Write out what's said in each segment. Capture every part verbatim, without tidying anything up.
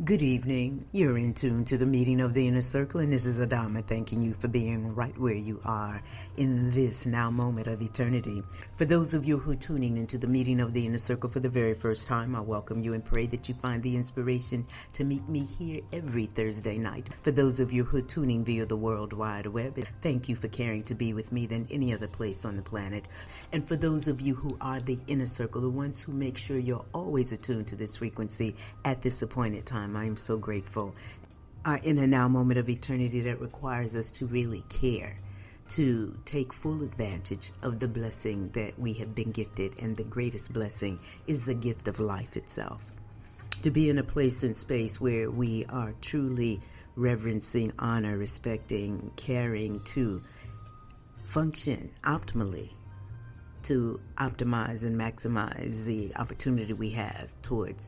Good evening. You're in tune to the meeting of the Inner Circle, and this is Adama thanking you for being right where you are in this now moment of eternity. For those of you who are tuning into the meeting of the Inner Circle for the very first time, I welcome you and pray that you find the inspiration to meet me here every Thursday night. For those of you who are tuning via the World Wide Web, thank you for caring to be with me than any other place on the planet. And for those of you who are the Inner Circle, the ones who make sure you're always attuned to this frequency at this appointed time, I am so grateful. Are in a now moment of eternity that requires us to really care, to take full advantage of the blessing that we have been gifted, and the greatest blessing is the gift of life itself. To be in a place and space where we are truly reverencing, honor, respecting, caring, to function optimally, to optimize and maximize the opportunity we have towards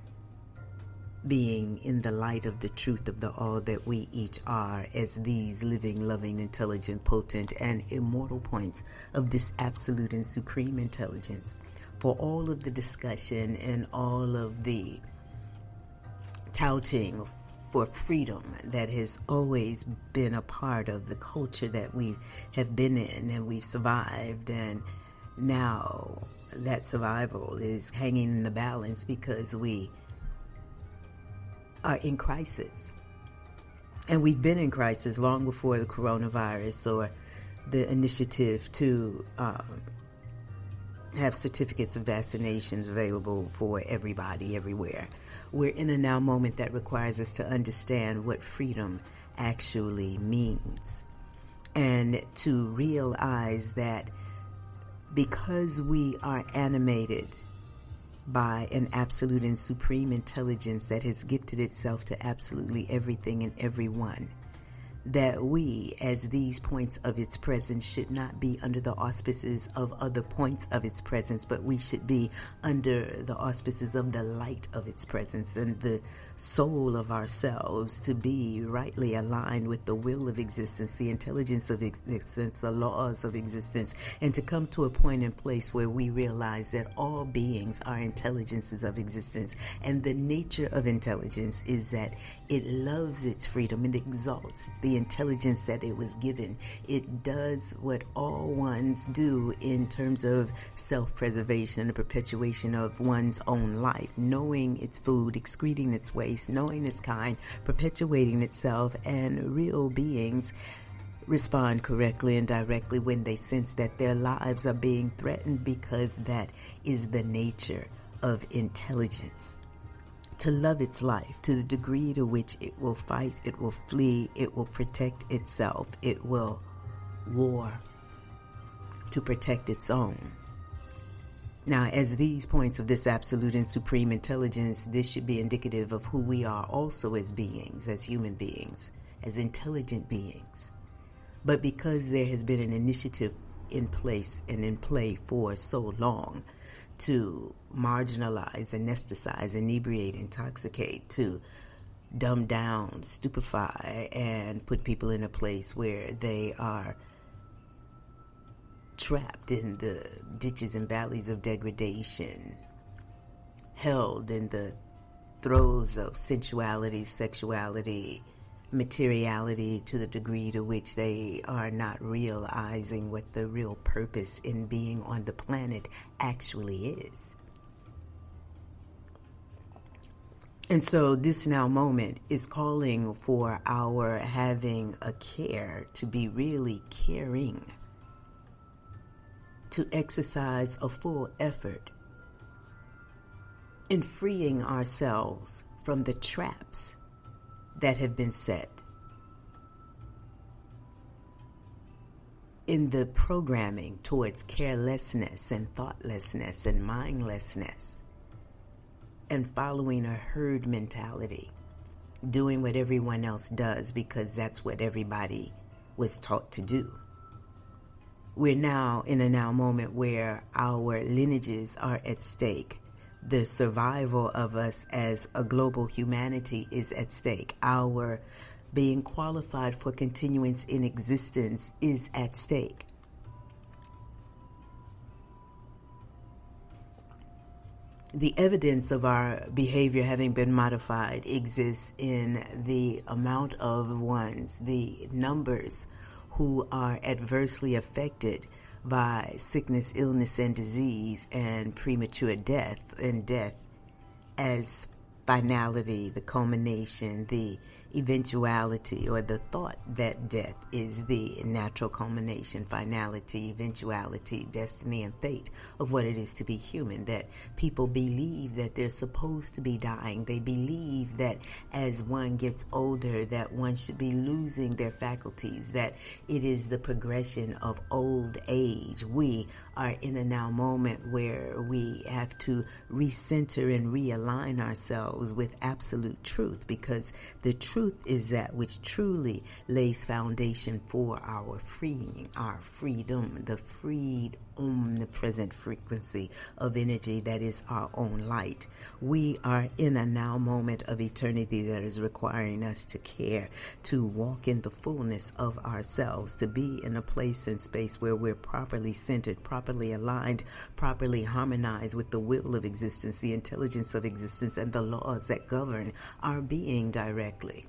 being in the light of the truth of the all that we each are as these living, loving, intelligent, potent, and immortal points of this absolute and supreme intelligence. For all of the discussion and all of the touting for freedom that has always been a part of the culture that we have been in and we've survived, and now that survival is hanging in the balance because we are in crisis. And we've been in crisis long before the coronavirus or the initiative to um, have certificates of vaccinations available for everybody, everywhere. We're in a now moment that requires us to understand what freedom actually means, and to realize that because we are animated by an absolute and supreme intelligence that has gifted itself to absolutely everything and everyone, that we, as these points of its presence, should not be under the auspices of other points of its presence, but we should be under the auspices of the light of its presence and the soul of ourselves, to be rightly aligned with the will of existence, the intelligence of existence, the laws of existence, and to come to a point and place where we realize that all beings are intelligences of existence. And the nature of intelligence is that it loves its freedom and exalts the intelligence that it was given. It does what all ones do in terms of self-preservation and the perpetuation of one's own life, knowing its food, excreting its waste, knowing its kind, perpetuating itself. And real beings respond correctly and directly when they sense that their lives are being threatened, because that is the nature of intelligence. To love its life to the degree to which it will fight, it will flee, it will protect itself, it will war to protect its own. Now, as these points of this absolute and supreme intelligence, this should be indicative of who we are also as beings, as human beings, as intelligent beings. But because there has been an initiative in place and in play for so long to marginalize, anesthetize, inebriate, intoxicate, to dumb down, stupefy, and put people in a place where they are trapped in the ditches and valleys of degradation, held in the throes of sensuality, sexuality, materiality, to the degree to which they are not realizing what the real purpose in being on the planet actually is. And so this now moment is calling for our having a care, to be really caring, to exercise a full effort in freeing ourselves from the traps that have been set in the programming towards carelessness and thoughtlessness and mindlessness, and following a herd mentality, doing what everyone else does because that's what everybody was taught to do. We're now in a now moment where our lineages are at stake. The survival of us as a global humanity is at stake. Our being qualified for continuance in existence is at stake. the evidence of our behavior having been modified exists in the amount of ones, the numbers who are adversely affected by sickness, illness, and disease, and premature death, and death as finality, the culmination, the eventuality, or the thought that death is the natural culmination, finality, eventuality, destiny, and fate of what it is to be human. That people believe that they're supposed to be dying. They believe that as one gets older, that one should be losing their faculties, that it is the progression of old age. We are in a now moment where we have to recenter and realign ourselves with absolute truth, because the truth is that which truly lays foundation for our freeing, our freedom, the freed, omnipresent frequency of energy that is our own light. We are in a now moment of eternity that is requiring us to care, to walk in the fullness of ourselves, to be in a place and space where we're properly centered, properly aligned, properly harmonized with the will of existence, the intelligence of existence, and the laws that govern our being directly.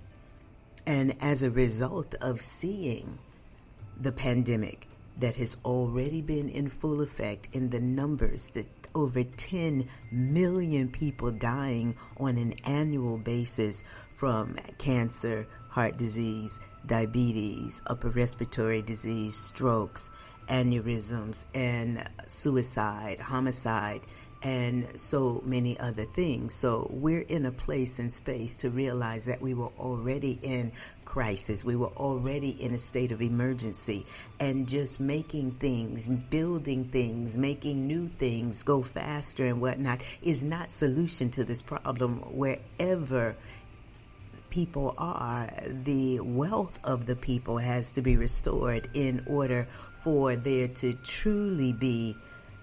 And as a result of seeing the pandemic that has already been in full effect in the numbers, that over ten million people dying on an annual basis from cancer, heart disease, diabetes, upper respiratory disease, strokes, aneurysms, and suicide, homicide, and so many other things. So we're in a place and space to realize that we were already in crisis. We were already in a state of emergency, and just making things, building things, making new things go faster and whatnot is not solution to this problem. Wherever people are, the wealth of the people has to be restored in order for there to truly be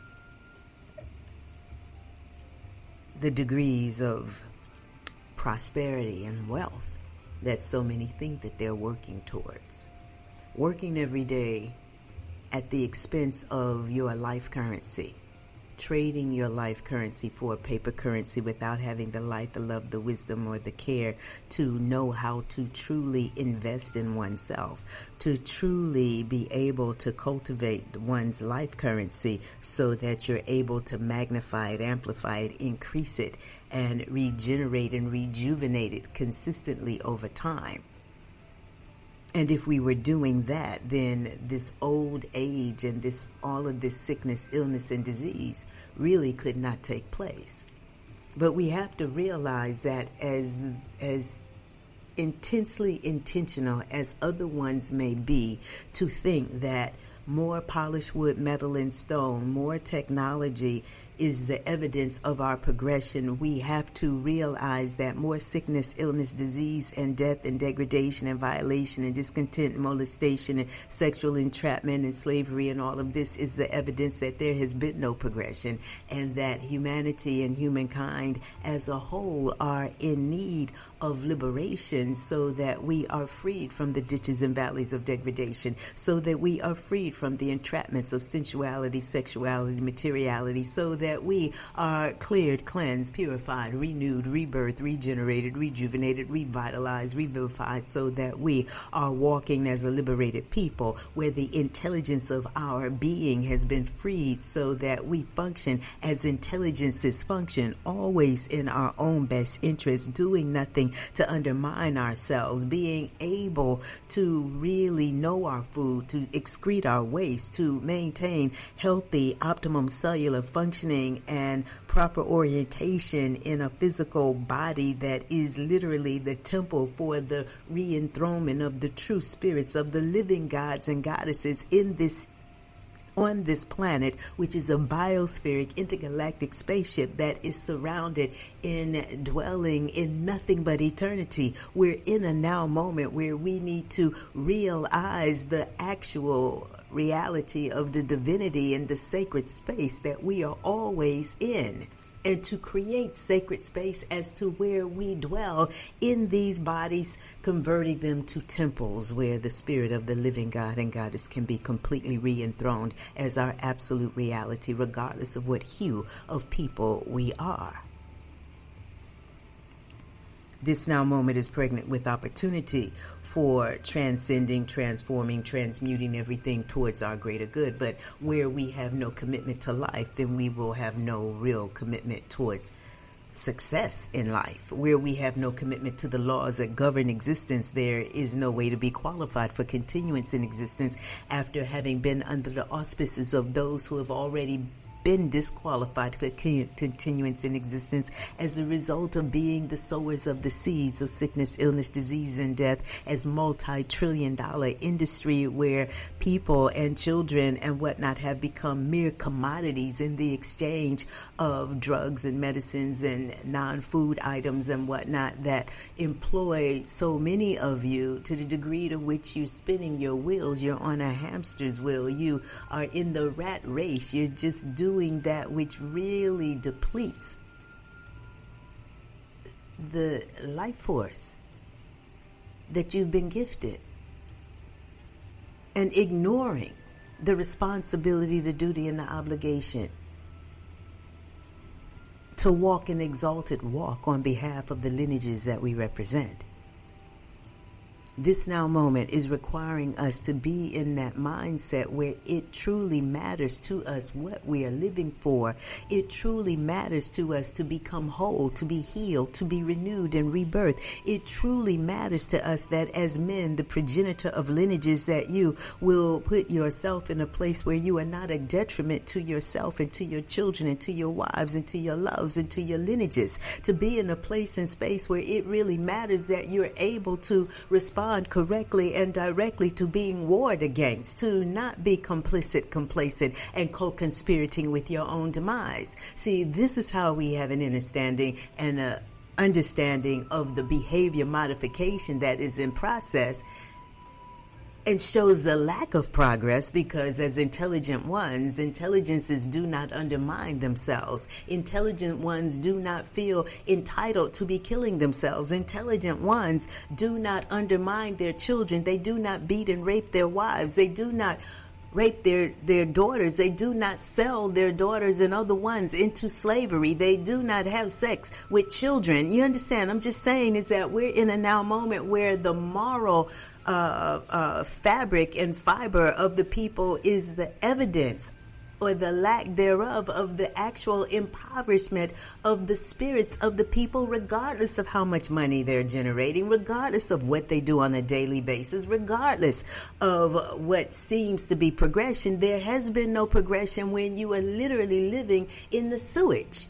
the degrees of prosperity and wealth that so many think that they're working towards. Working every day at the expense of your life currency, trading your life currency for a paper currency without having the light, the love, the wisdom, or the care to know how to truly invest in oneself, to truly be able to cultivate one's life currency so that you're able to magnify it, amplify it, increase it, and regenerate and rejuvenate it consistently over time. And if we were doing that, then this old age and this all of this sickness, illness, and disease really could not take place. But we have to realize that as as intensely intentional as other ones may be, to think that more polished wood, metal, and stone, more technology is the evidence of our progression, we have to realize that more sickness, illness, disease, and death, and degradation, and violation, and discontent, and molestation, and sexual entrapment, and slavery, and all of this is the evidence that there has been no progression, and that humanity and humankind as a whole are in need of liberation, so that we are freed from the ditches and valleys of degradation, so that we are freed from the entrapments of sensuality, sexuality, materiality, so that we are cleared, cleansed, purified, renewed, rebirthed, regenerated, rejuvenated, revitalized, revivified, so that we are walking as a liberated people, where the intelligence of our being has been freed, so that we function as intelligences function, always in our own best interest, doing nothing to undermine ourselves, being able to really know our food, to excrete our waste, to maintain healthy, optimum cellular functioning and proper orientation in a physical body that is literally the temple for the re-enthronement of the true spirits of the living gods and goddesses in this on this planet, which is a biospheric intergalactic spaceship that is surrounded in dwelling in nothing but eternity. We're in a now moment where we need to realize the actual reality of the divinity and the sacred space that we are always in. and to create sacred space as to where we dwell in these bodies, converting them to temples where the spirit of the living God and Goddess can be completely re-enthroned as our absolute reality, regardless of what hue of people we are. This now moment is pregnant with opportunity for transcending, transforming, transmuting everything towards our greater good. But where we have no commitment to life, then we will have no real commitment towards success in life. Where we have no commitment to the laws that govern existence, there is no way to be qualified for continuance in existence after having been under the auspices of those who have already been disqualified for continuance in existence as a result of being the sowers of the seeds of sickness, illness, disease, and death, as multi-trillion dollar industry where people and children and whatnot have become mere commodities in the exchange of drugs and medicines and non-food items and whatnot that employ so many of you to the degree to which you're spinning your wheels. You're on a hamster's wheel. You are in the rat race. You're just doing doing that which really depletes the life force that you've been gifted, and ignoring the responsibility, the duty, and the obligation to walk an exalted walk on behalf of the lineages that we represent. This now moment is requiring us to be in that mindset where it truly matters to us what we are living for. It truly matters to us to become whole, to be healed, to be renewed and rebirthed. It truly matters to us that as men, the progenitor of lineages, that you will put yourself in a place where you are not a detriment to yourself and to your children and to your wives and to your loves and to your lineages. To be in a place and space where it really matters that you're able to respond correctly and directly to being warred against, to not be complicit, complacent, and co-conspirating with your own demise. See, this is how we have an understanding and a understanding of the behavior modification that is in process, and shows the lack of progress, because as intelligent ones, intelligences do not undermine themselves. Intelligent ones do not feel entitled to be killing themselves. Intelligent ones do not undermine their children. They do not beat and rape their wives. They do not rape their, their daughters. They do not sell their daughters and other ones into slavery. They do not have sex with children. You understand? I'm just saying is that we're in a now moment where the moral uh, uh, fabric and fiber of the people is the evidence, or the lack thereof, of the actual impoverishment of the spirits of the people, regardless of how much money they're generating, regardless of what they do on a daily basis, regardless of what seems to be progression. There has been no progression when you are literally living in the sewage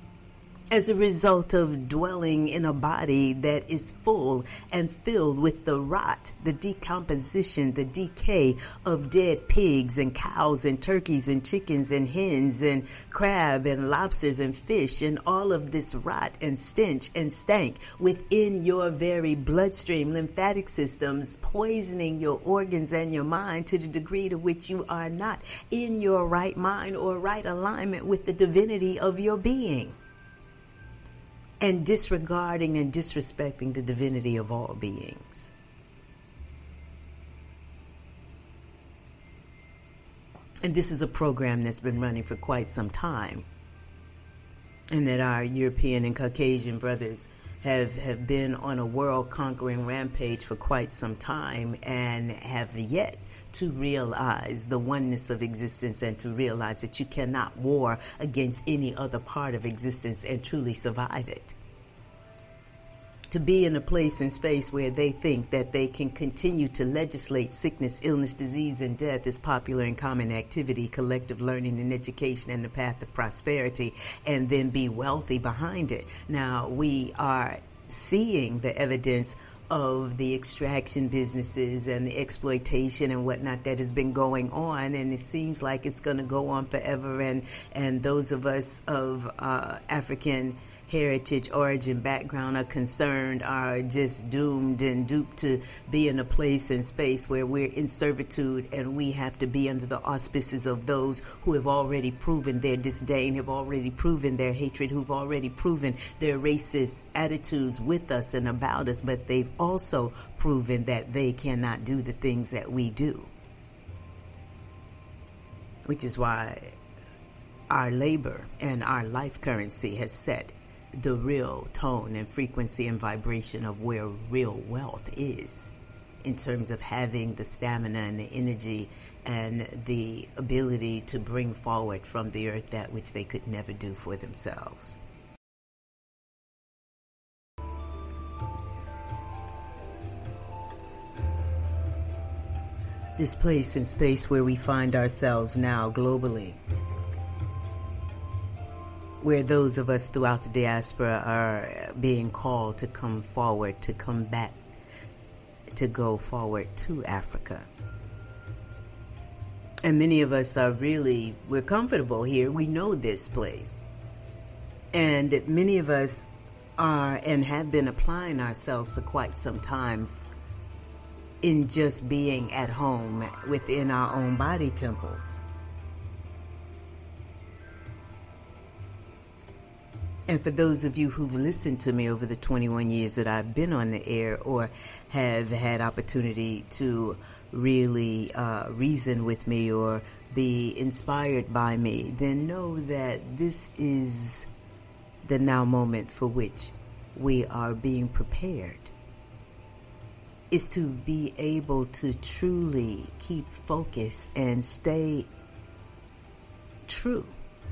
as a result of dwelling in a body that is full and filled with the rot, the decomposition, the decay of dead pigs and cows and turkeys and chickens and hens and crab and lobsters and fish, and all of this rot and stench and stank within your very bloodstream, lymphatic systems, poisoning your organs and your mind to the degree to which you are not in your right mind or right alignment with the divinity of your being, and disregarding and disrespecting the divinity of all beings. And this is a program that's been running for quite some time, and that our European and Caucasian brothers have, have been on a world-conquering rampage for quite some time, and have yet to realize the oneness of existence, and to realize that you cannot war against any other part of existence and truly survive it. To be in a place and space where they think that they can continue to legislate sickness, illness, disease, and death as popular and common activity, collective learning and education, and the path of prosperity, and then be wealthy behind it. Now, we are seeing the evidence of the extraction businesses and the exploitation and whatnot that has been going on, and it seems like it's going to go on forever. And and those of us of uh, African heritage, origin, background are concerned are just doomed and duped to be in a place and space where we're in servitude, and we have to be under the auspices of those who have already proven their disdain, have already proven their hatred, who've already proven their racist attitudes with us and about us, but they've also proven that they cannot do the things that we do. Which is why our labor and our life currency has set the real tone and frequency and vibration of where real wealth is, in terms of having the stamina and the energy and the ability to bring forward from the earth that which they could never do for themselves. This place and space where we find ourselves now globally, where those of us throughout the diaspora are being called to come forward, to come back, to go forward to Africa. And many of us are really, we're comfortable here. We know this place. And many of us are and have been applying ourselves for quite some time in just being at home within our own body temples. And for those of you who've listened to me over the twenty-one years that I've been on the air, or have had opportunity to really uh, reason with me or be inspired by me, then know that this is the now moment for which we are being prepared. Is to be able to truly keep focus and stay true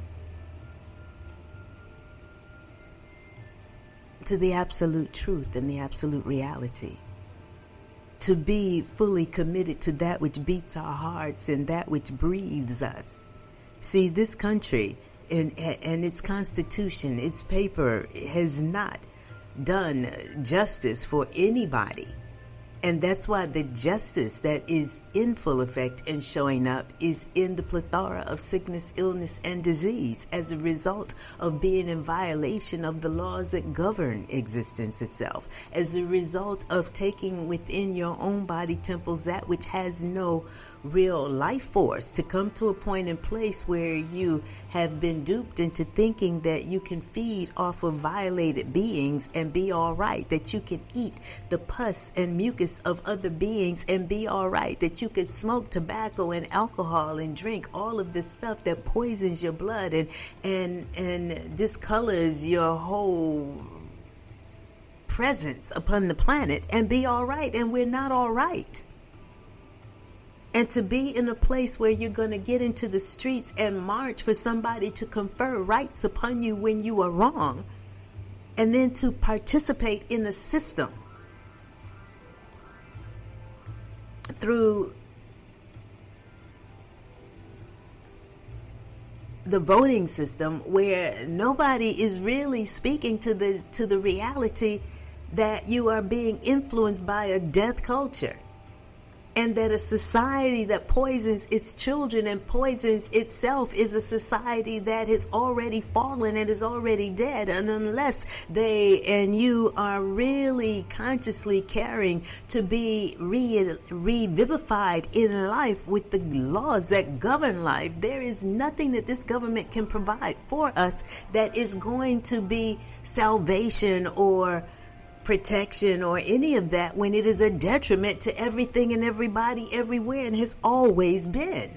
to the absolute truth and the absolute reality. To be fully committed to that which beats our hearts and that which breathes us. See, this country and, and its constitution, its paper, has not done justice for anybody. And that's why the justice that is in full effect and showing up is in the plethora of sickness, illness, and disease as a result of being in violation of the laws that govern existence itself, as a result of taking within your own body temples that which has no real life force, to come to a point and place where you have been duped into thinking that you can feed off of violated beings and be all right, that you can eat the pus and mucus of other beings and be all right, that you can smoke tobacco and alcohol and drink all of this stuff that poisons your blood and and and discolors your whole presence upon the planet and be all right, and we're not all right. And to be in a place where you're going to get into the streets and march for somebody to confer rights upon you when you are wrong, and then to participate in a system through the voting system where nobody is really speaking to the to the reality that you are being influenced by a death culture. And that a society that poisons its children and poisons itself is a society that has already fallen and is already dead. And unless they and you are really consciously caring to be re- revivified in life with the laws that govern life, there is nothing that this government can provide for us that is going to be salvation or protection or any of that, when it is a detriment to everything and everybody everywhere, and has always been.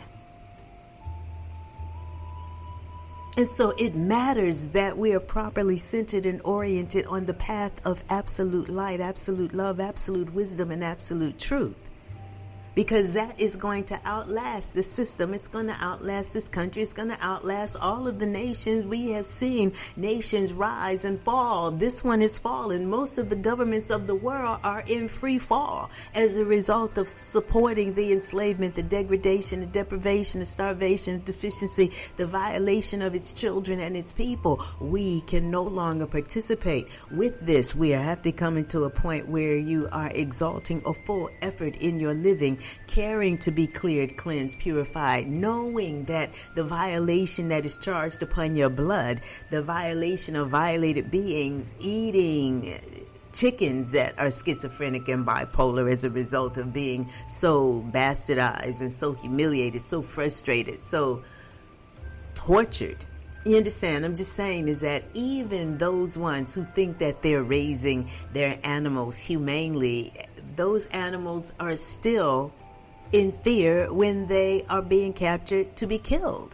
And so it matters that we are properly centered and oriented on the path of absolute light, absolute love, absolute wisdom, and absolute truth. Because that is going to outlast the system. It's going to outlast this country. It's going to outlast all of the nations. We have seen nations rise and fall. This one is fallen. Most of the governments of the world are in free fall as a result of supporting the enslavement, the degradation, the deprivation, the starvation, the deficiency, the violation of its children and its people. We can no longer participate with this. We have to come into a point where you are exalting a full effort in your living caring to be cleared, cleansed, purified, knowing that the violation that is charged upon your blood, the violation of violated beings, eating chickens that are schizophrenic and bipolar as a result of being so bastardized and so humiliated, so frustrated, so tortured. You understand? I'm just saying is that even those ones who think that they're raising their animals humanely, those animals are still in fear when they are being captured to be killed.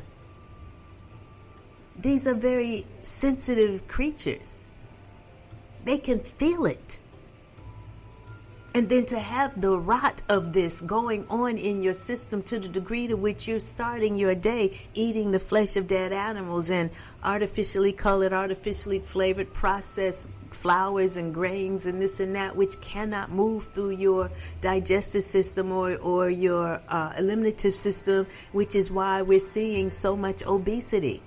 These are very sensitive creatures. They can feel it. And then to have the rot of this going on in your system to the degree to which you're starting your day eating the flesh of dead animals and artificially colored, artificially flavored, processed flours and grains and this and that, which cannot move through your digestive system or, or your uh, eliminative system, which is why we're seeing so much obesity.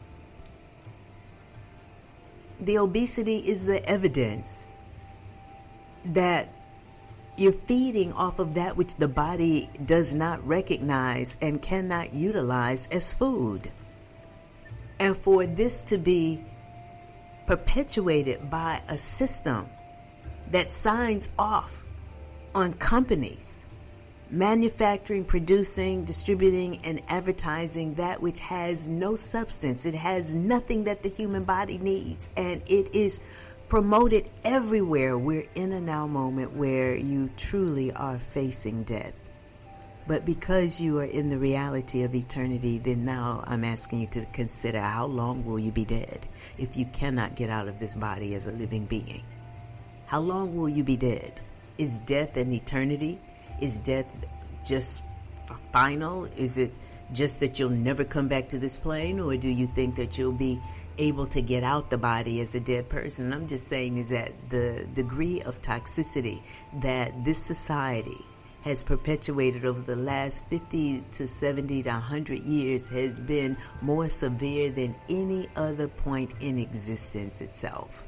The obesity is the evidence that you're feeding off of that which the body does not recognize and cannot utilize as food. And for this to be perpetuated by a system that signs off on companies manufacturing, producing, distributing, and advertising that which has no substance. It has nothing that the human body needs, and it is promoted everywhere. We're in a now moment where you truly are facing death. But because you are in the reality of eternity, then now I'm asking you to consider, how long will you be dead if you cannot get out of this body as a living being? How long will you be dead? Is death an eternity? Is death just final? Is it just that you'll never come back to this plane? Or do you think that you'll be able to get out the body as a dead person? I'm just saying is that the degree of toxicity that this society has perpetuated over the last fifty to seventy to one hundred years has been more severe than any other point in existence itself.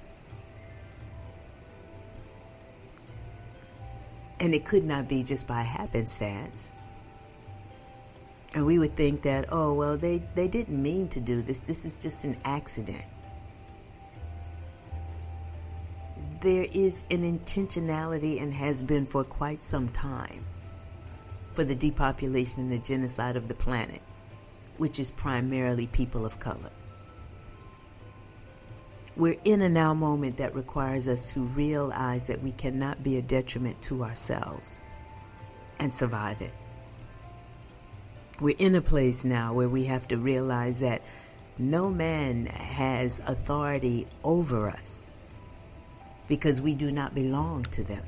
And it could not be just by happenstance. And we would think that, oh, well, they, they didn't mean to do this. This is just an accident. There is an intentionality, and has been for quite some time, for the depopulation and the genocide of the planet, which is primarily people of color. We're in a now moment that requires us to realize that we cannot be a detriment to ourselves and survive it. We're in a place now where we have to realize that no man has authority over us because we do not belong to them.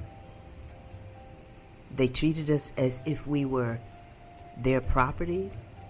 They treated us as if we were their property,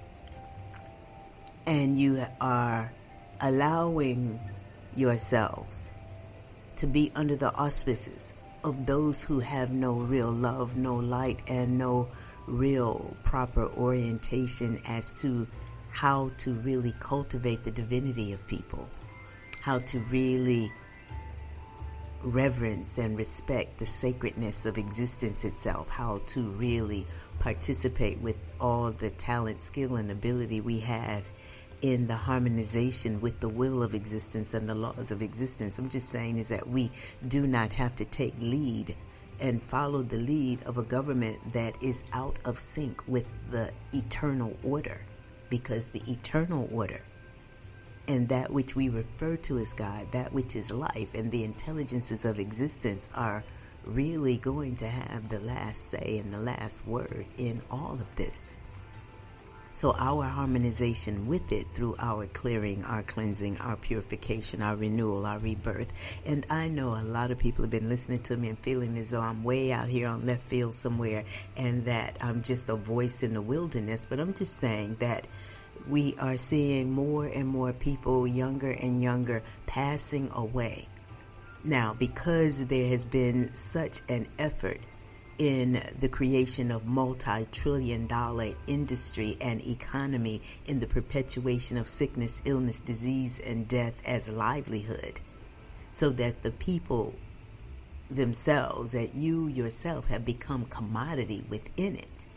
and you are allowing yourselves to be under the auspices of those who have no real love, no light, and no real proper orientation as to how to really cultivate the divinity of people, how to really reverence and respect the sacredness of existence itself, how to really participate with all the talent, skill, and ability we have in the harmonization with the will of existence and the laws of existence. I'm just saying is that we do not have to take lead and follow the lead of a government that is out of sync with the eternal order, because the eternal order and that which we refer to as God, that which is life, and the intelligences of existence are really going to have the last say and the last word in all of this. So our harmonization with it through our clearing, our cleansing, our purification, our renewal, our rebirth. And I know a lot of people have been listening to me and feeling as though I'm way out here on left field somewhere and that I'm just a voice in the wilderness. But I'm just saying that we are seeing more and more people, younger and younger, passing away. Now, because there has been such an effort in the creation of multi-trillion dollar industry and economy in the perpetuation of sickness, illness, disease, and death as livelihood, so that the people themselves, that you yourself have become commodity within it.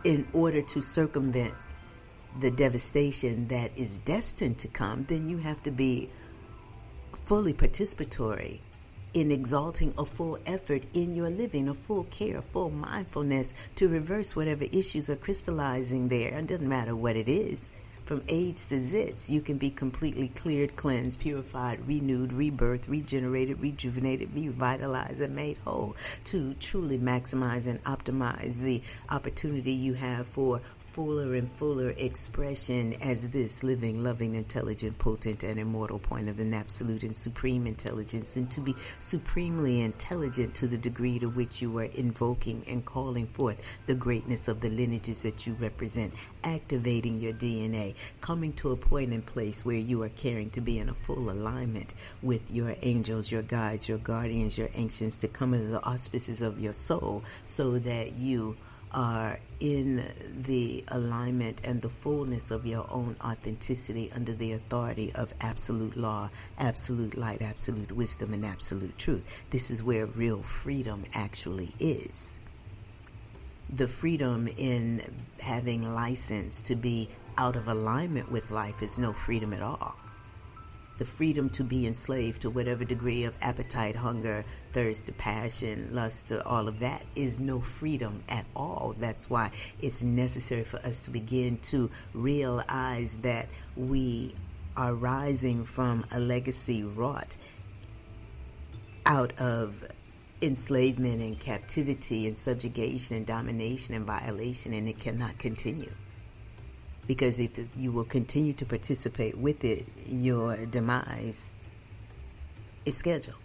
in order to circumvent the devastation that is destined to come, then you have to be fully participatory in exalting a full effort in your living, a full care, full mindfulness to reverse whatever issues are crystallizing there. It doesn't matter what it is. From AIDS to zits, you can be completely cleared, cleansed, purified, renewed, rebirthed, regenerated, rejuvenated, revitalized, and made whole to truly maximize and optimize the opportunity you have for fuller and fuller expression as this living, loving, intelligent, potent, and immortal point of an absolute and supreme intelligence, and to be supremely intelligent to the degree to which you are invoking and calling forth the greatness of the lineages that you represent, activating your D N A, coming to a point in place where you are caring to be in a full alignment with your angels, your guides, your guardians, your ancients, to come into the auspices of your soul so that you are in the alignment and the fullness of your own authenticity under the authority of absolute law, absolute light, absolute wisdom, and absolute truth. This is where real freedom actually is. The freedom in having license to be out of alignment with life is no freedom at all. The freedom to be enslaved to whatever degree of appetite, hunger, thirst, passion, lust, all of that is no freedom at all. That's why it's necessary for us to begin to realize that we are rising from a legacy wrought out of enslavement and captivity and subjugation and domination and violation, and it cannot continue. Because if you will continue to participate with it, your demise is scheduled.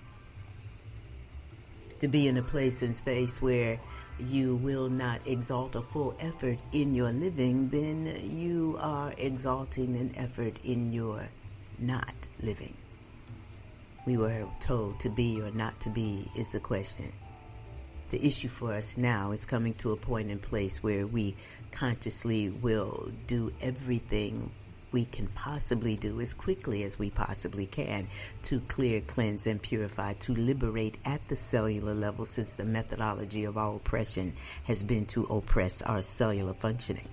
To be in a place and space where you will not exalt a full effort in your living, then you are exalting an effort in your not living. We were told to be or not to be is the question. The issue for us now is coming to a point in place where we consciously will do everything we can possibly do as quickly as we possibly can to clear, cleanse, and purify, to liberate at the cellular level, since the methodology of our oppression has been to oppress our cellular functioning.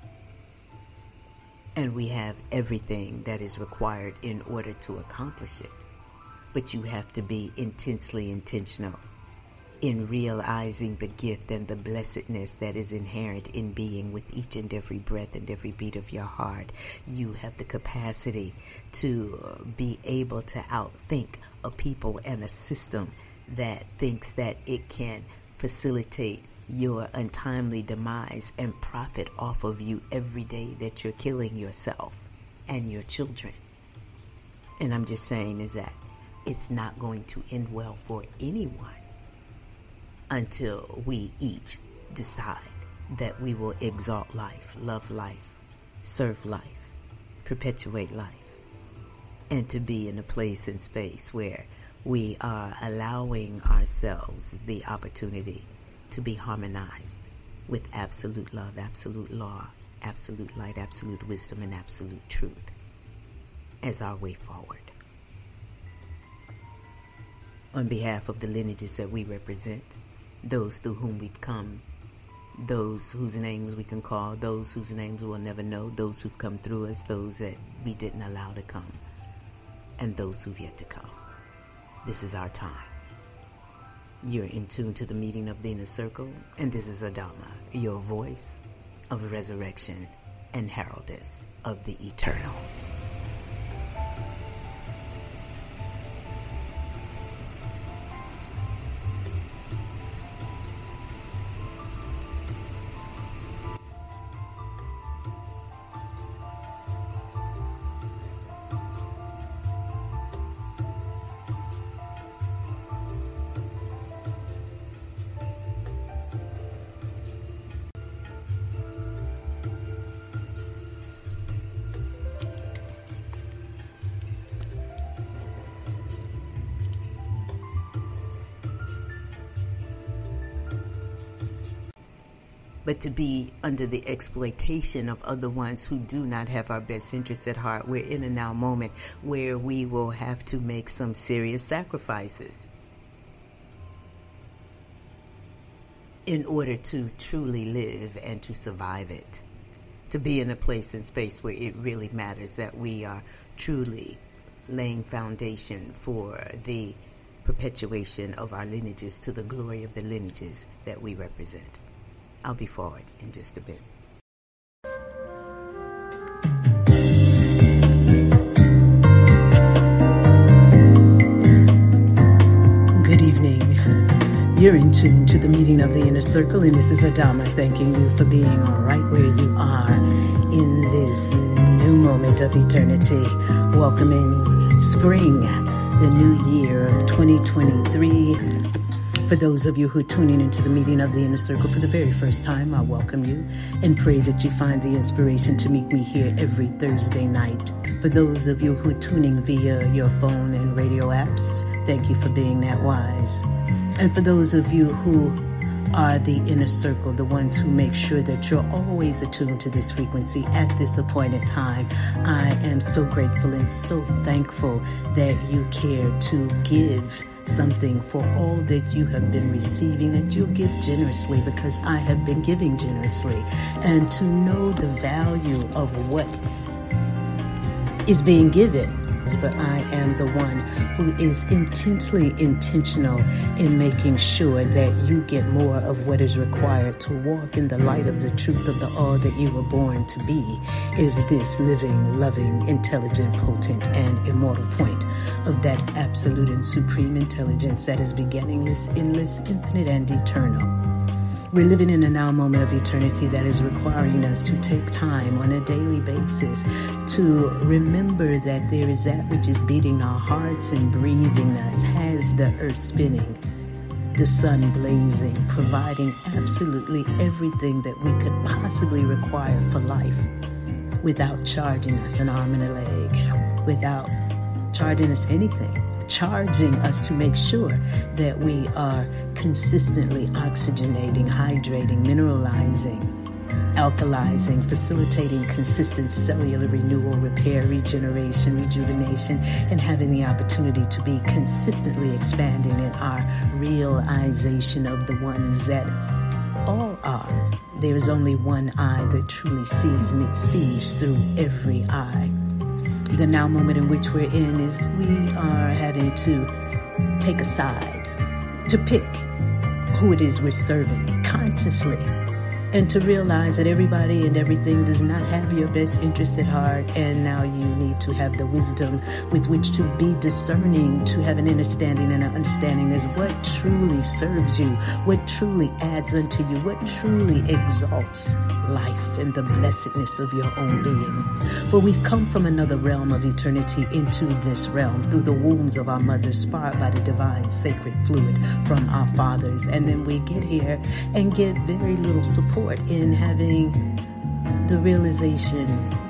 And we have everything that is required in order to accomplish it. But you have to be intensely intentional in realizing the gift and the blessedness that is inherent in being with each and every breath and every beat of your heart. You have the capacity to be able to outthink a people and a system that thinks that it can facilitate your untimely demise and profit off of you every day that you're killing yourself and your children. And I'm just saying is that it's not going to end well for anyone until we each decide that we will exalt life, love life, serve life, perpetuate life, and to be in a place and space where we are allowing ourselves the opportunity to be harmonized with absolute love, absolute law, absolute light, absolute wisdom, and absolute truth as our way forward. On behalf of the lineages that we represent, those through whom we've come, those whose names we can call, those whose names we'll never know, those who've come through us, those that we didn't allow to come, and those who've yet to come. This is our time. You're in tune to the meeting of the inner circle, and this is Adama, your voice of resurrection and heraldess of the eternal. But to be under the exploitation of other ones who do not have our best interests at heart. We're in a now moment where we will have to make some serious sacrifices. in order to truly live and to survive it, to be in a place and space where it really matters that we are truly laying foundation for the perpetuation of our lineages to the glory of the lineages that we represent. I'll be forward in just a bit. Good evening. You're in tune to the meeting of the Inner Circle, and this is Adama thanking you for being all right where you are in this new moment of eternity, welcoming spring, the new year of twenty twenty-three. For those of you who are tuning into the meeting of the Inner Circle for the very first time, I welcome you and pray that you find the inspiration to meet me here every Thursday night. For those of you who are tuning via your phone and radio apps, thank you for being that wise. And for those of you who are the Inner Circle, the ones who make sure that you're always attuned to this frequency at this appointed time, I am so grateful and so thankful that you care to give something for all that you have been receiving, that you'll give generously because I have been giving generously, and to know the value of what is being given. But I am the one who is intensely intentional in making sure that you get more of what is required to walk in the light of the truth of the all that you were born to be, is this living, loving, intelligent, potent, and immortal point of that absolute and supreme intelligence that is beginningless, endless, infinite, and eternal. We're living in a now moment of eternity that is requiring us to take time on a daily basis to remember that there is that which is beating our hearts and breathing us, has the earth spinning, the sun blazing, providing absolutely everything that we could possibly require for life without charging us an arm and a leg, without charging us anything. Charging us to make sure that we are consistently oxygenating, hydrating, mineralizing, alkalizing, facilitating consistent cellular renewal, repair, regeneration, rejuvenation, and having the opportunity to be consistently expanding in our realization of the ones that all are. There is only one eye that truly sees, and it sees through every eye. The now moment in which we're in is we are having to take a side, to pick who it is we're serving consciously, and to realize that everybody and everything does not have your best interests at heart, and now you need to have the wisdom with which to be discerning, to have an understanding and an understanding as what truly serves you, what truly adds unto you, what truly exalts life and the blessedness of your own being. For we've come from another realm of eternity into this realm through the wombs of our mothers, sparked by the divine sacred fluid from our fathers, and then we get here and get very little support in having the realization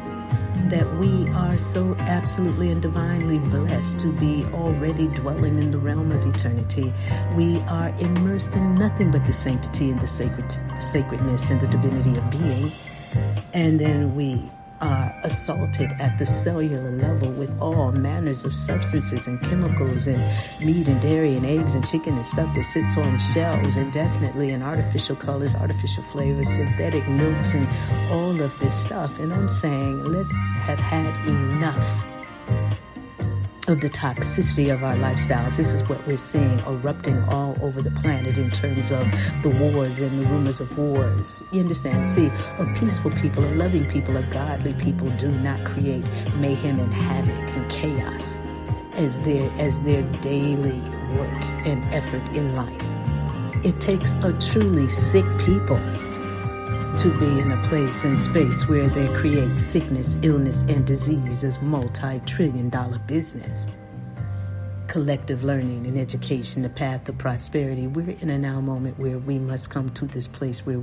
that we are so absolutely and divinely blessed to be already dwelling in the realm of eternity. We are immersed in nothing but the sanctity and the sacred, the sacredness and the divinity of being. And then we are assaulted at the cellular level with all manners of substances and chemicals and meat and dairy and eggs and chicken and stuff that sits on shelves, and definitely in artificial colors, artificial flavors, synthetic milks, and all of this stuff. And I'm saying, let's have had enough of the toxicity of our lifestyles. This is what we're seeing erupting all over the planet in terms of the wars and the rumors of wars. You understand? See, a peaceful people, a loving people, a godly people do not create mayhem and havoc and chaos as their, as their daily work and effort in life. It takes a truly sick people to be in a place and space where they create sickness, illness, and disease as multi-trillion dollar business. Collective learning and education, the path of prosperity. We're in a now moment where we must come to this place where we realize how that how the laws are truly working in life.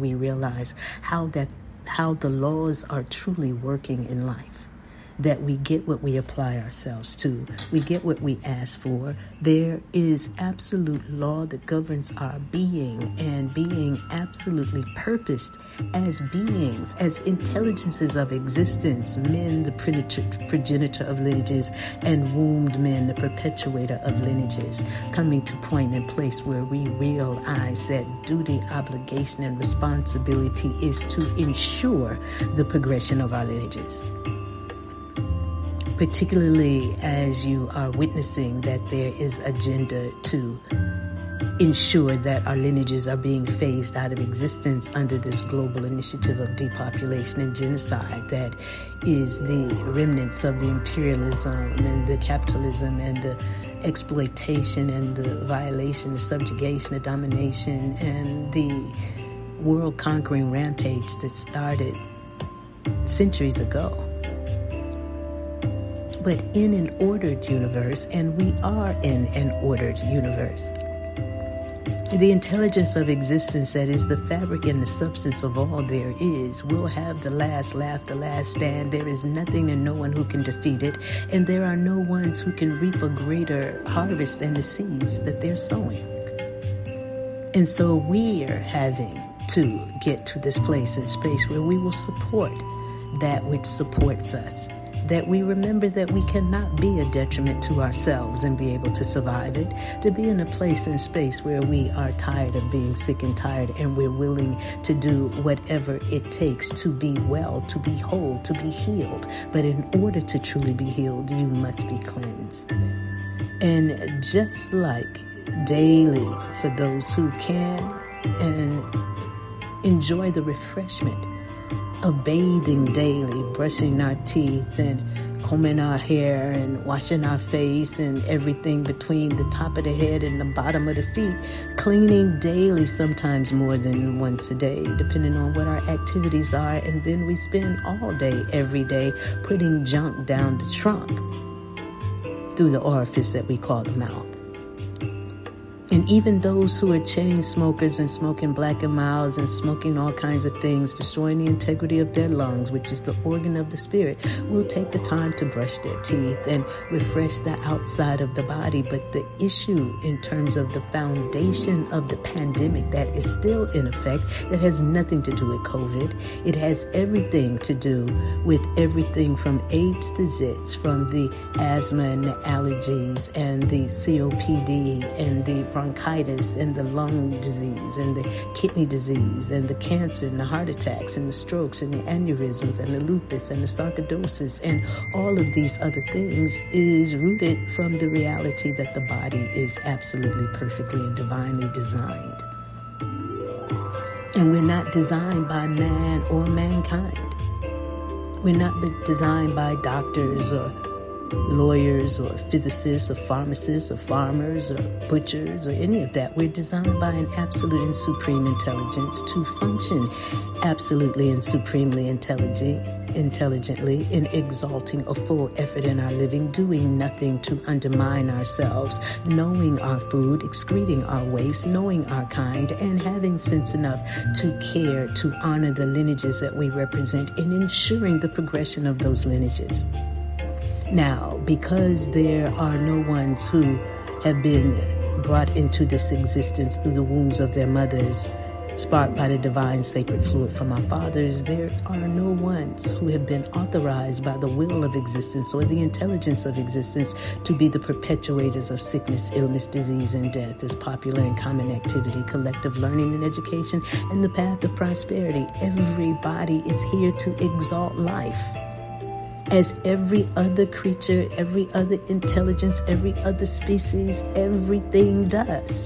that we get what we apply ourselves to. We get what we ask for. There is absolute law that governs our being, and being absolutely purposed as beings, as intelligences of existence, men, the progenitor of lineages, and wombed men, the perpetuator of lineages, coming to point and place where we realize that duty, obligation, and responsibility is to ensure the progression of our lineages. Particularly as you are witnessing that there is agenda to ensure that our lineages are being phased out of existence under this global initiative of depopulation and genocide that is the remnants of the imperialism and the capitalism and the exploitation and the violation, the subjugation, the domination, and the world-conquering rampage that started centuries ago. But in an ordered universe, and we are in an ordered universe, the intelligence of existence that is the fabric and the substance of all there is will have the last laugh, the last stand. There is nothing and no one who can defeat it, and there are no ones who can reap a greater harvest than the seeds that they're sowing. And so we are having to get to this place and space where we will support that which supports us, that we remember that we cannot be a detriment to ourselves and be able to survive it, to be in a place and space where we are tired of being sick and tired, and we're willing to do whatever it takes to be well, to be whole, to be healed. But in order to truly be healed, you must be cleansed. And just like daily, for those who can, and enjoy the refreshment of bathing daily, brushing our teeth and combing our hair and washing our face and everything between the top of the head and the bottom of the feet, cleaning daily, sometimes more than once a day, depending on what our activities are. And then we spend all day, every day, putting junk down the trunk through the orifice that we call the mouth. And even those who are chain smokers and smoking Black and Milds and smoking all kinds of things, destroying the integrity of their lungs, which is the organ of the spirit, will take the time to brush their teeth and refresh the outside of the body. But the issue in terms of the foundation of the pandemic that is still in effect, that has nothing to do with COVID. It has everything to do with everything from AIDS to zits, from the asthma and the allergies and the C O P D and the bronchitis and the lung disease and the kidney disease and the cancer and the heart attacks and the strokes and the aneurysms and the lupus and the sarcoidosis, and all of these other things is rooted from the reality that the body is absolutely perfectly and divinely designed. And we're not designed by man or mankind. We're not designed by doctors or lawyers or physicists or pharmacists or farmers or butchers or any of that. We're designed by an absolute and supreme intelligence to function absolutely and supremely intelligent, intelligently in exalting a full effort in our living, doing nothing to undermine ourselves, knowing our food, excreting our waste, knowing our kind, and having sense enough to care to honor the lineages that we represent and ensuring the progression of those lineages. Now, because there are no ones who have been brought into this existence through the wombs of their mothers, sparked by the divine sacred fluid from our fathers, there are no ones who have been authorized by the will of existence or the intelligence of existence to be the perpetuators of sickness, illness, disease, and death as popular and common activity, collective learning and education, and the path of prosperity. Everybody is here to exalt life, as every other creature, every other intelligence, every other species, everything does.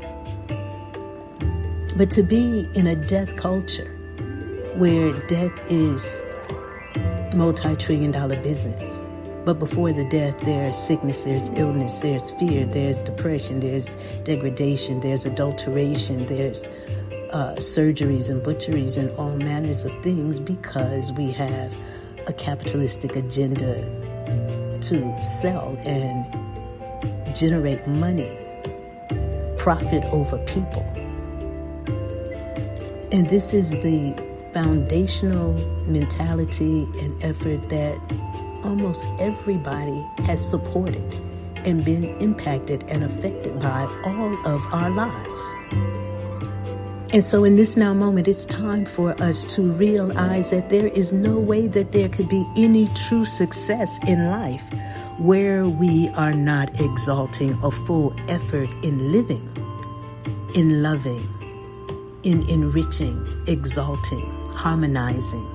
But to be in a death culture where death is multi-trillion dollar business, but before the death there's sickness, there's illness, there's fear, there's depression, there's degradation, there's adulteration, there's uh, surgeries and butcheries and all manners of things, because we have a capitalistic agenda to sell and generate money, profit over people. And this is the foundational mentality and effort that almost everybody has supported and been impacted and affected by all of our lives. And so in this now moment, it's time for us to realize that there is no way that there could be any true success in life where we are not exalting a full effort in living, in loving, in enriching, exalting, harmonizing,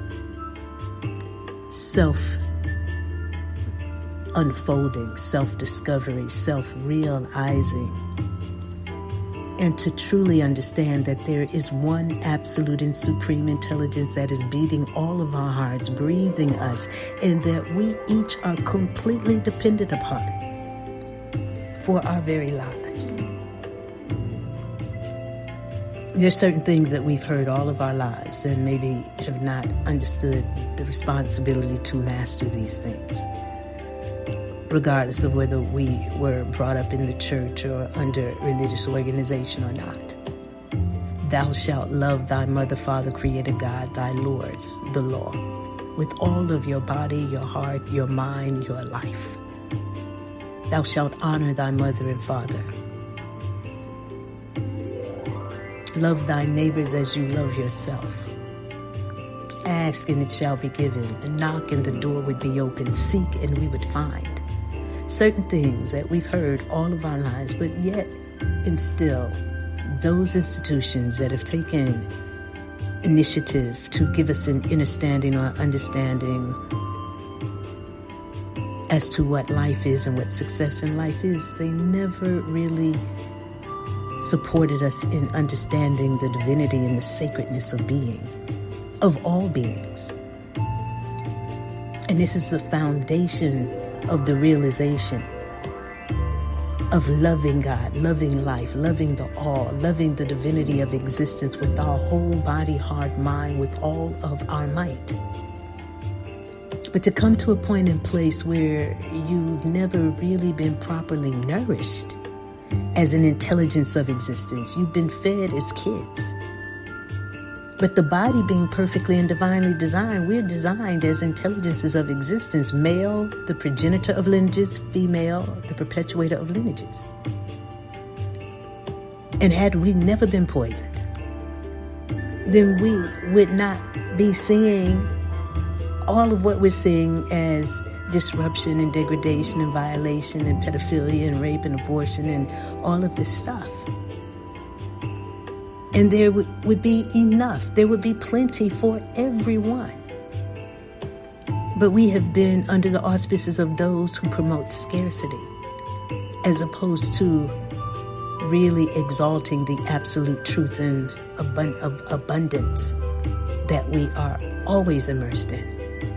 self-unfolding, self-discovery, self-realizing, and to truly understand that there is one absolute and supreme intelligence that is beating all of our hearts, breathing us, and that we each are completely dependent upon for our very lives. There's certain things that we've heard all of our lives and maybe have not understood the responsibility to master these things, regardless of whether we were brought up in the church or under religious organization or not. Thou shalt love thy mother, father, creator God, thy Lord, the law, with all of your body, your heart, your mind, your life. Thou shalt honor thy mother and father. Love thy neighbors as you love yourself. Ask and it shall be given. Knock and the door would be open. Seek and we would find. Certain things that we've heard all of our lives, but yet and still those institutions that have taken initiative to give us an understanding or understanding as to what life is and what success in life is, they never really supported us in understanding the divinity and the sacredness of being, of all beings. And this is the foundation of the realization of loving God, loving life, loving the all, loving the divinity of existence with our whole body, heart, mind, with all of our might. But to come to a point in place where you've never really been properly nourished as an intelligence of existence, you've been fed as kids. But the body being perfectly and divinely designed, we're designed as intelligences of existence. Male, the progenitor of lineages. Female, the perpetuator of lineages. And had we never been poisoned, then we would not be seeing all of what we're seeing as disruption and degradation and violation and pedophilia and rape and abortion and all of this stuff. And there would, would be enough. There would be plenty for everyone. But we have been under the auspices of those who promote scarcity, as opposed to really exalting the absolute truth and abund- of abundance that we are always immersed in.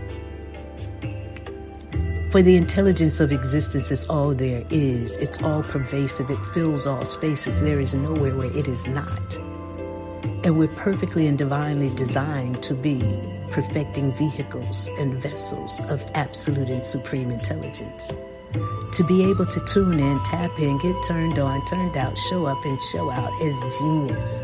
For the intelligence of existence is all there is. It's all pervasive. It fills all spaces. There is nowhere where it is not. And we're perfectly and divinely designed to be perfecting vehicles and vessels of absolute and supreme intelligence. To be able to tune in, tap in, get turned on, turned out, show up and show out as genius.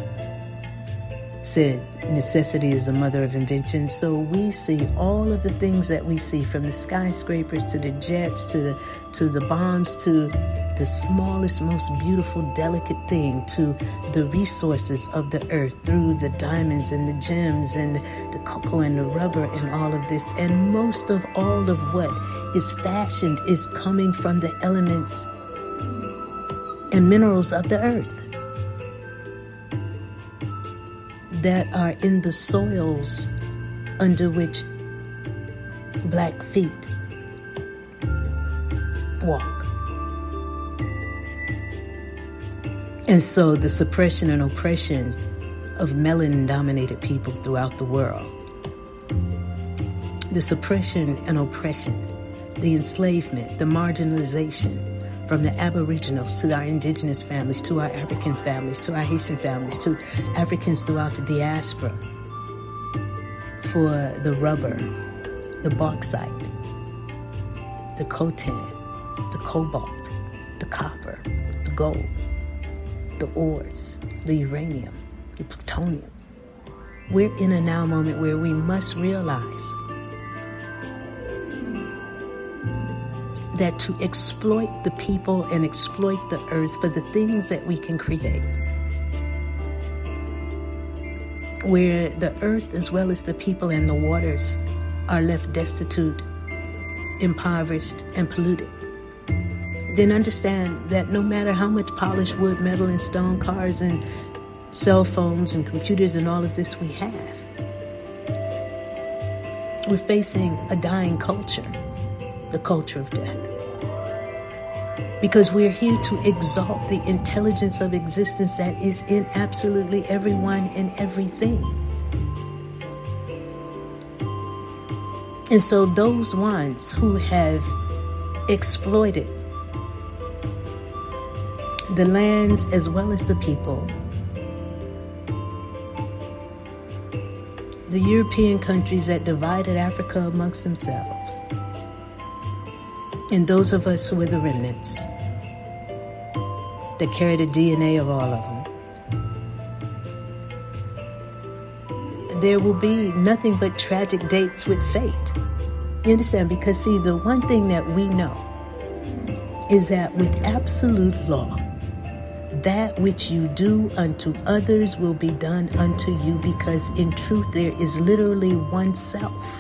Said, necessity is the mother of invention. So we see all of the things that we see, from the skyscrapers to the jets to the, to the bombs to the smallest, most beautiful, delicate thing, to the resources of the earth through the diamonds and the gems and the cocoa and the rubber and all of this. And most of all of what is fashioned is coming from the elements and minerals of the earth that are in the soils under which black feet walk. And so the suppression and oppression of melanin-dominated people throughout the world, the suppression and oppression, the enslavement, the marginalization, from the Aboriginals to our indigenous families, to our African families, to our Haitian families, to Africans throughout the diaspora, for the rubber, the bauxite, the coltan, the cobalt, the copper, the gold, the ores, the uranium, the plutonium. We're in a now moment where we must realize that to exploit the people and exploit the earth for the things that we can create, where the earth as well as the people and the waters are left destitute, impoverished, and polluted, then understand that no matter how much polished wood, metal, and stone, cars and cell phones and computers and all of this we have, we're facing a dying culture, the culture of death. Because we're here to exalt the intelligence of existence that is in absolutely everyone and everything. And so those ones who have exploited the lands as well as the people, the European countries that divided Africa amongst themselves, and those of us who are the remnants that carry the D N A of all of them, there will be nothing but tragic dates with fate. You understand? Because see, the one thing that we know is that with absolute law, that which you do unto others will be done unto you, because in truth there is literally one self.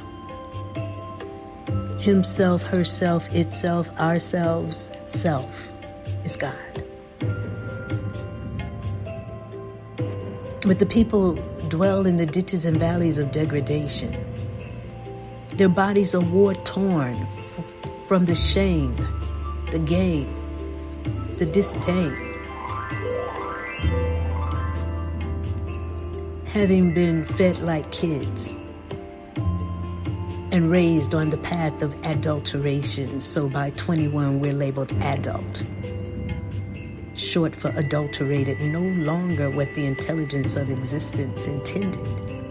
Himself, herself, itself, ourselves, self is God. But the people dwell in the ditches and valleys of degradation. Their bodies are war-torn f- from the shame, the gain, the disdain. Having been fed like kids and raised on the path of adulteration, so by twenty-one we're labeled adult. Short for adulterated, no longer what the intelligence of existence intended.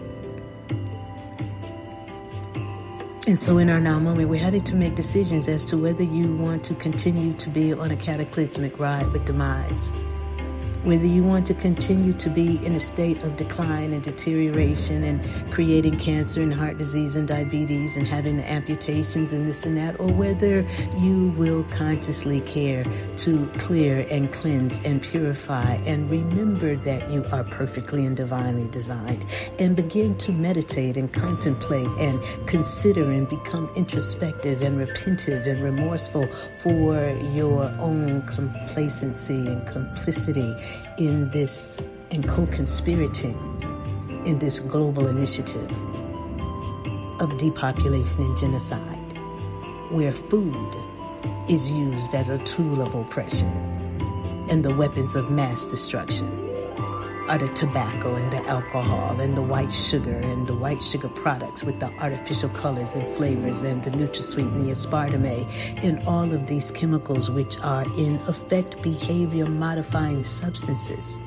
And so in our now moment, we're having to make decisions as to whether you want to continue to be on a cataclysmic ride with demise, whether you want to continue to be in a state of decline and deterioration and creating cancer and heart disease and diabetes and having amputations and this and that, or whether you will consciously care to clear and cleanse and purify and remember that you are perfectly and divinely designed, and begin to meditate and contemplate and consider and become introspective and repentive and remorseful for your own complacency and complicity in this, and co-conspirating in this global initiative of depopulation and genocide, where food is used as a tool of oppression and the weapons of mass destruction are the tobacco and the alcohol and the white sugar and the white sugar products with the artificial colors and flavors and the NutraSweet and the aspartame and all of these chemicals which are in effect behavior modifying substances.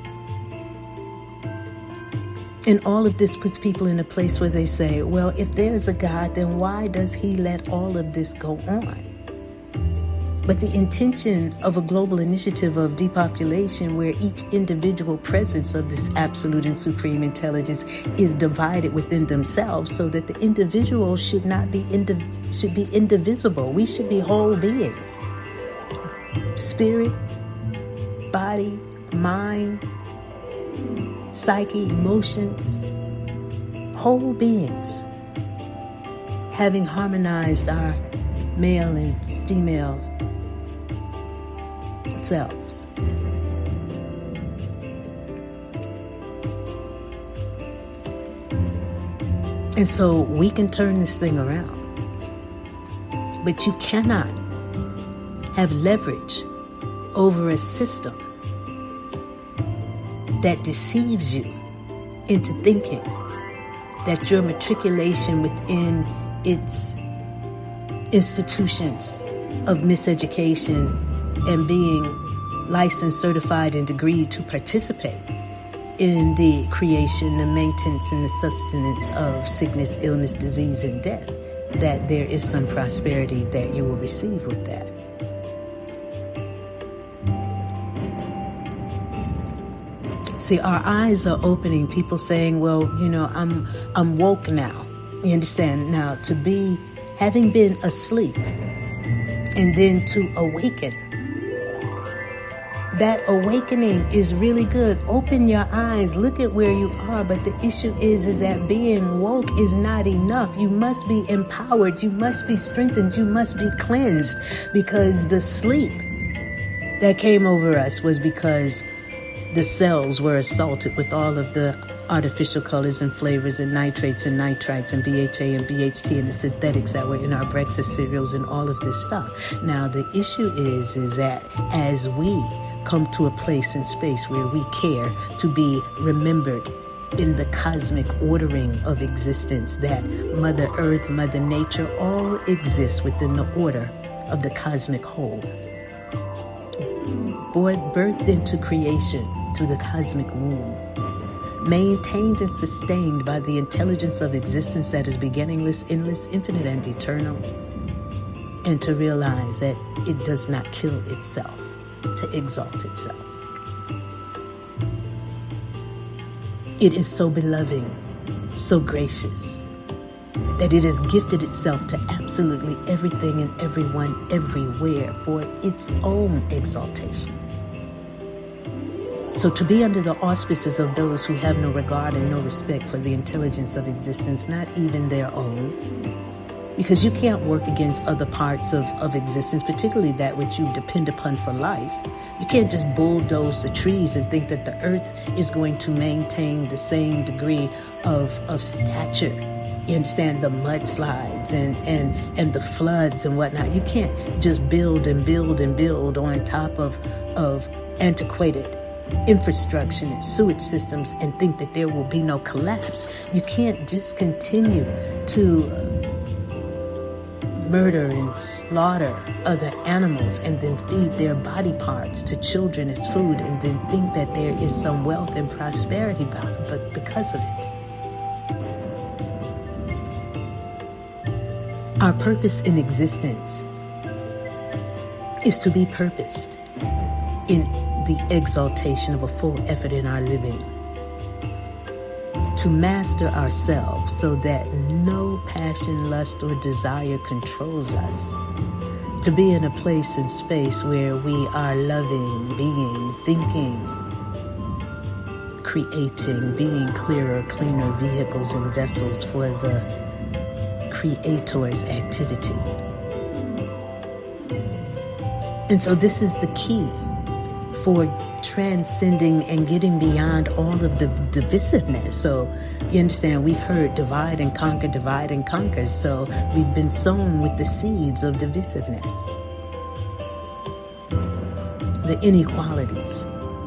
And all of this puts people in a place where they say, well, if there's a God, then why does he let all of this go on? But the intention of a global initiative of depopulation, where each individual presence of this absolute and supreme intelligence is divided within themselves, so that the individual should not be indiv- should be indivisible. We should be whole beings. Spirit, body, mind, psyche, emotions, whole beings, having harmonized our male and female selves. And so we can turn this thing around. But you cannot have leverage over a system that deceives you into thinking that your matriculation within its institutions of miseducation and being licensed, certified, and degreed to participate in the creation, the maintenance, and the sustenance of sickness, illness, disease, and death, that there is some prosperity that you will receive with that. See, our eyes are opening. People saying, well, you know, I'm I'm woke now. You understand? Now, to be, having been asleep and then to awaken. That awakening is really good. Open your eyes, look at where you are. But the issue is, is that being woke is not enough. You must be empowered. You must be strengthened. You must be cleansed, because the sleep that came over us was because the cells were assaulted with all of the artificial colors and flavors and nitrates and nitrites and B H A and B H T and the synthetics that were in our breakfast cereals and all of this stuff. Now, the issue is, is that as we come to a place and space where we care to be remembered in the cosmic ordering of existence, that Mother Earth, Mother Nature, all exists within the order of the cosmic whole. Born, birthed into creation through the cosmic womb, maintained and sustained by the intelligence of existence that is beginningless, endless, infinite, and eternal, and to realize that it does not kill itself to exalt itself. It is so beloved, so gracious, that it has gifted itself to absolutely everything and everyone everywhere for its own exaltation. So to be under the auspices of those who have no regard and no respect for the intelligence of existence, not even their own, because you can't work against other parts of, of existence, particularly that which you depend upon for life. You can't just bulldoze the trees and think that the earth is going to maintain the same degree of, of stature. You understand, the mudslides and, and, and the floods and whatnot. You can't just build and build and build on top of, of antiquated infrastructure and sewage systems and think that there will be no collapse. You can't just continue to murder and slaughter other animals and then feed their body parts to children as food and then think that there is some wealth and prosperity about it, but because of it. Our purpose in existence is to be purposed in the exaltation of a full effort in our living, to master ourselves so that no passion, lust, or desire controls us, to be in a place and space where we are loving, being, thinking, creating, being clearer, cleaner vehicles and vessels for the Creator's activity. And so this is the key for transcending and getting beyond all of the divisiveness. So you understand, we've heard divide and conquer, divide and conquer. So we've been sown with the seeds of divisiveness, the inequalities,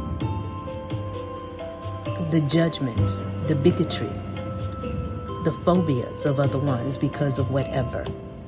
the judgments, the bigotry, the phobias of other ones because of whatever.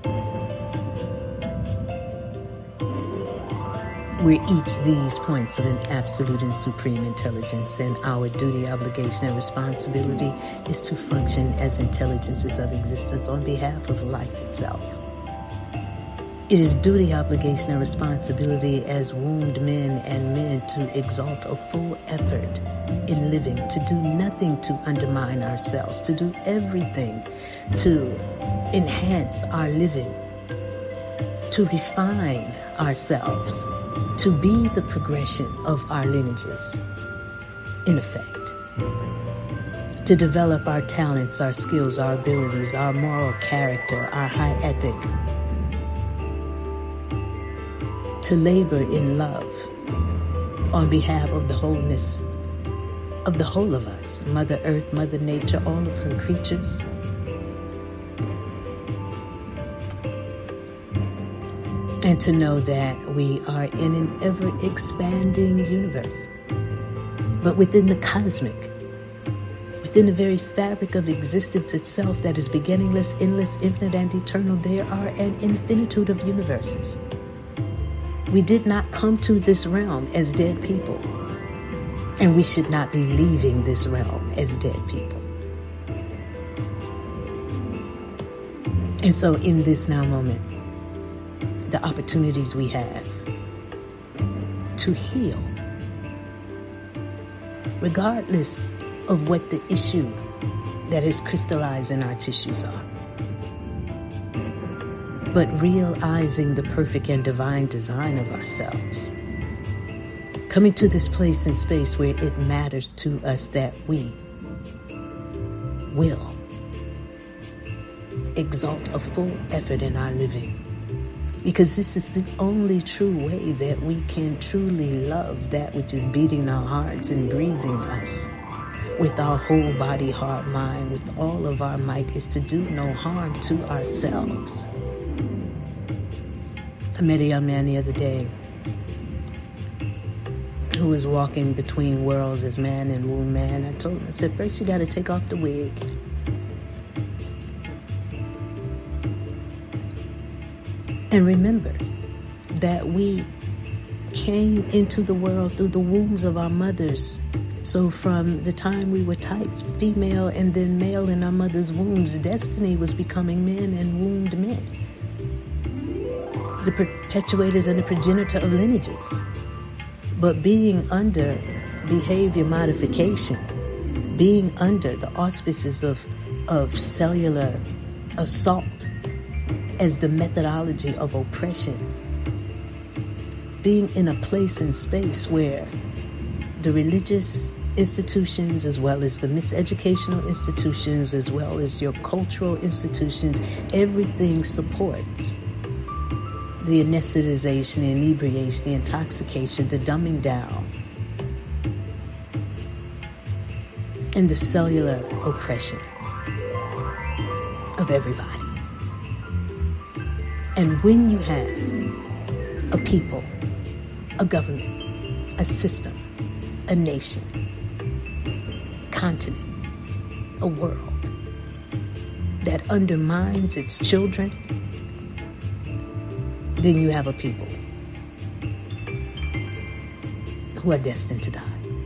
We're each these points of an absolute and supreme intelligence, and our duty, obligation, and responsibility is to function as intelligences of existence on behalf of life itself. It is duty, obligation, and responsibility as wombed men and men to exalt a full effort in living, to do nothing to undermine ourselves, to do everything to enhance our living, to refine ourselves, to be the progression of our lineages, in effect, to develop our talents, our skills, our abilities, our moral character, our high ethic, to labor in love on behalf of the wholeness of the whole of us, Mother Earth, Mother Nature, all of her creatures. And to know that we are in an ever-expanding universe. But within the cosmic, within the very fabric of existence itself that is beginningless, endless, infinite, and eternal, there are an infinitude of universes. We did not come to this realm as dead people. And we should not be leaving this realm as dead people. And so in this now moment, the opportunities we have to heal, regardless of what the issue that is crystallized in our tissues are. but realizing the perfect and divine design of ourselves. Coming to this place and space where it matters to us that we will exalt a full effort in our living. Because this is the only true way that we can truly love that which is beating our hearts and breathing us. With our whole body, heart, mind, with all of our might, is to do no harm to ourselves. I met a young man the other day who was walking between worlds as man and womb man. I told him, I said, first you got to take off the wig. And remember that we came into the world through the wombs of our mothers. So from the time we were typed female and then male in our mother's wombs, destiny was becoming men and wombed men. The perpetuators and the progenitor of lineages. But being under behavior modification, being under the auspices of, of cellular assault as the methodology of oppression, being in a place and space where the religious institutions as well as the miseducational institutions as well as your cultural institutions, everything supports the anesthetization, the inebriation, the intoxication, the dumbing down, and the cellular oppression of everybody. And when you have a people, a government, a system, a nation, continent, a world that undermines its children, then you have a people who are destined to die.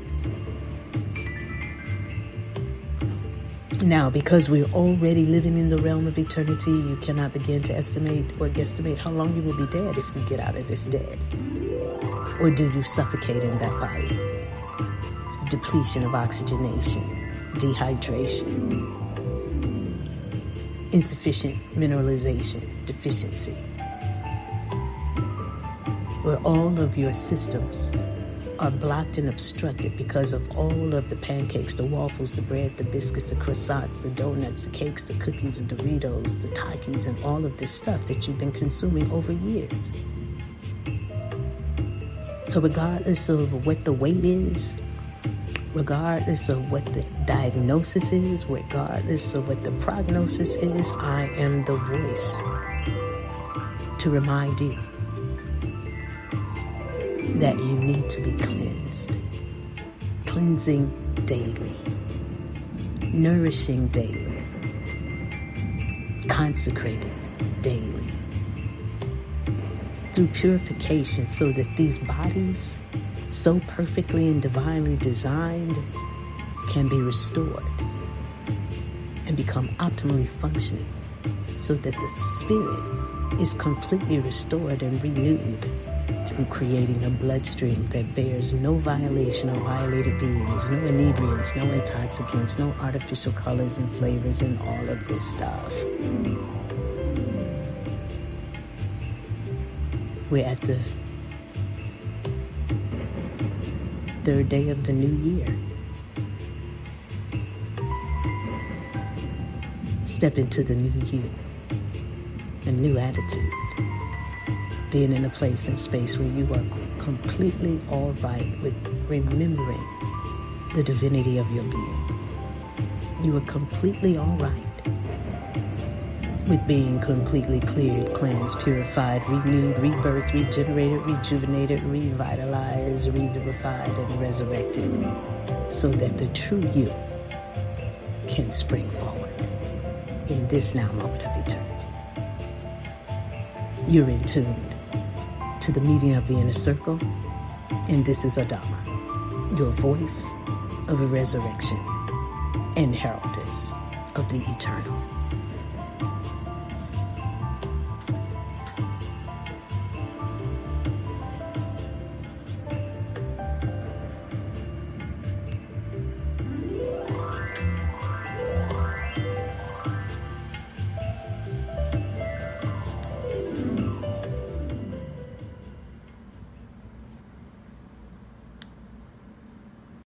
Now, because we're already living in the realm of eternity, you cannot begin to estimate or guesstimate how long you will be dead if you get out of this dead. Or do you suffocate in that body? The depletion of oxygenation, dehydration, insufficient mineralization, deficiency, where all of your systems are blocked and obstructed because of all of the pancakes, the waffles, the bread, the biscuits, the croissants, the donuts, the cakes, the cookies, the Doritos, the Takis, and all of this stuff that you've been consuming over years. So regardless of what the weight is, regardless of what the diagnosis is, regardless of what the prognosis is, I am the voice to remind you that you need to be cleansed. Cleansing daily. Nourishing daily. Consecrating daily. Through purification so that these bodies, so perfectly and divinely designed, can be restored and become optimally functioning so that the spirit is completely restored and renewed through creating a bloodstream that bears no violation of violated beings, no inebriants, no intoxicants, no artificial colors and flavors and all of this stuff. We're at the third day of the new year. Step into the new you, a new attitude. Being in a place and space where you are completely all right with remembering the divinity of your being. You are completely all right with being completely cleared, cleansed, purified, renewed, rebirthed, regenerated, rejuvenated, revitalized, revivified, and resurrected, so that the true you can spring forward in this now moment of eternity. You're in tune to the meeting of the inner circle, and this is Adama, your voice of a resurrection and heraldess of the eternal.